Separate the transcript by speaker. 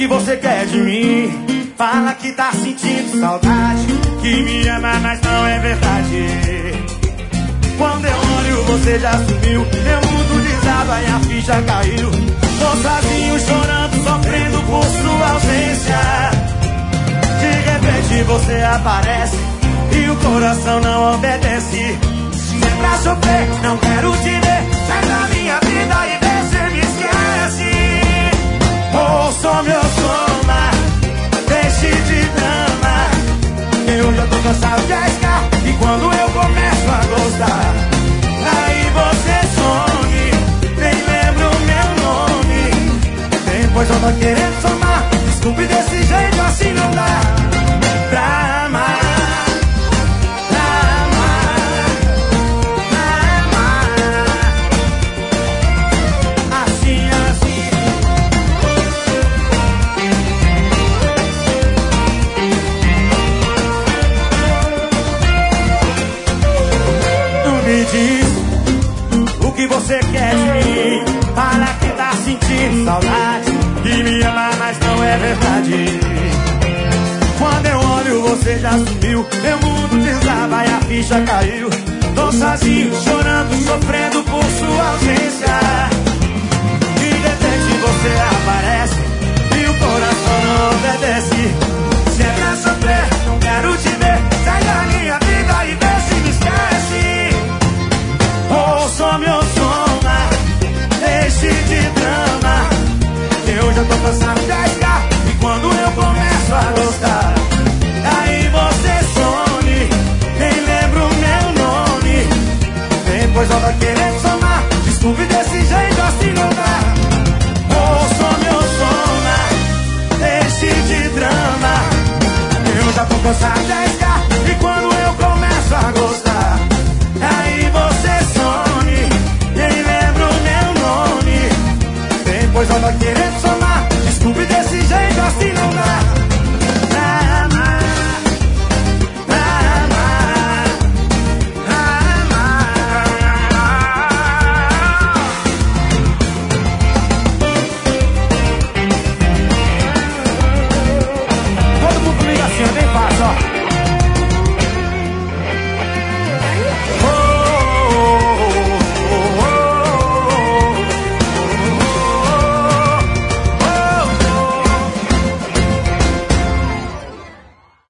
Speaker 1: que você quer de mim? Fala que tá sentindo saudade, que me ama, mas não é verdade. Quando eu olho, você já sumiu. Meu mundo desaba e a ficha caiu. Tô sozinho, chorando, sofrendo por sua ausência. De repente você aparece e o coração não obedece. Se é pra sofrer, não quero te ver. Sai da minha vida e vê se me esquece. Ouça meu soma, deixe de drama. Eu já tô cansado de arriscar, e quando eu começo a gostar, aí você some, nem lembra o meu nome. Depois eu tô querendo somar. Desculpe, desse jeito assim não dá pra amar. O que você quer de mim? Fala que tá sentindo saudade, que me ama, mas não é verdade. Quando eu olho, você já sumiu. Meu mundo desaba e a ficha caiu. Tô sozinho, chorando, sofrendo por sua ausência. De repente você aparece e o coração não obedece. Se é pra sofrer, não quero te ver. Sai da minha vida e vê se me esquece. Ouça meu soma, deixe de drama. Eu já tô cansado de arriscar, e quando eu começo a gostar, aí você some, nem lembra o meu nome. Depois volta aquele